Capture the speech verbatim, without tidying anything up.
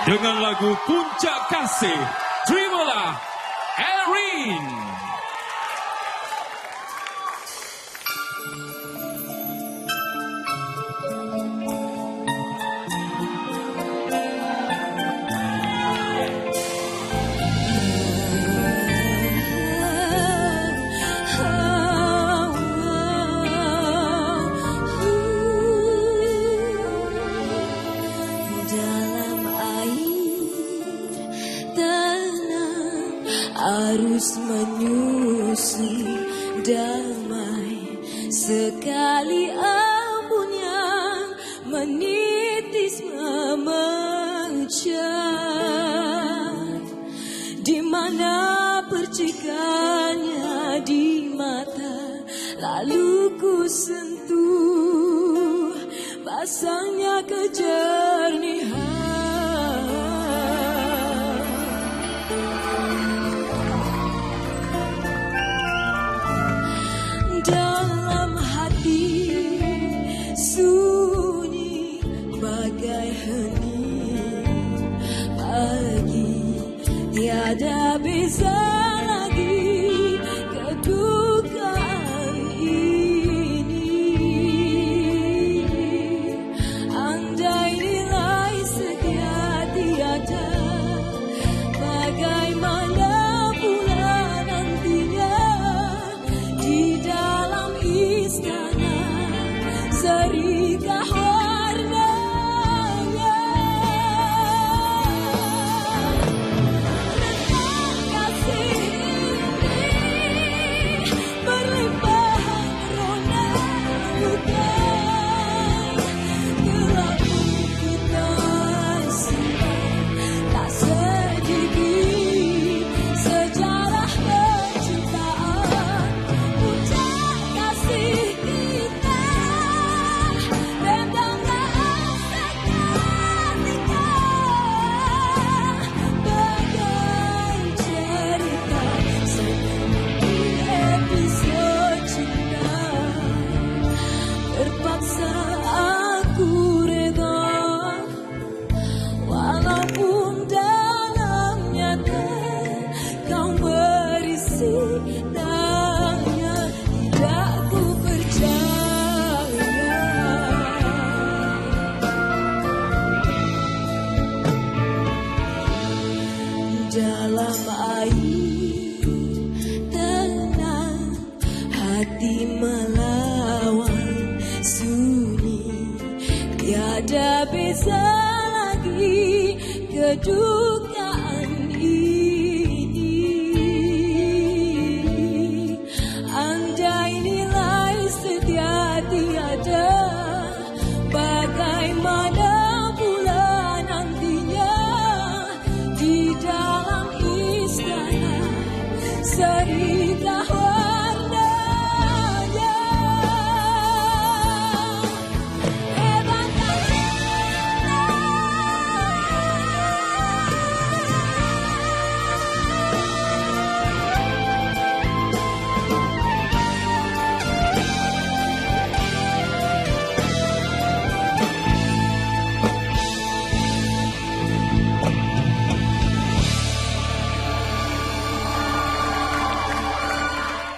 Dengan lagu Puncak Kasih, terimalah Erin. Arus menyusui damai, sekali embun yang menitis memancar, di mana percikannya di mata, lalu ku sentuh basahnya kejernihan. Dalam hati sunyi bagai hening pagi, tiada beza lagi kedukaan ini. Andai nilai setia tiada, bagaimana pula nantinya di dalam istana, serikah warnanya. Tentang kasih ini berlimpah rona luka, gelap kita simpan tak sedikit sejarah percintaan. Puncak kasih kita bentanglah seketika, bagai cerita seperti episode cinta. Terpaksa aku reda, walaupun dalam nyata kau berisi tanya, tidak ku percaya. Dalam air tenang, hati melawan sunyi, tiada beza lagi kedukaan ini. Andai nilai setia tiada,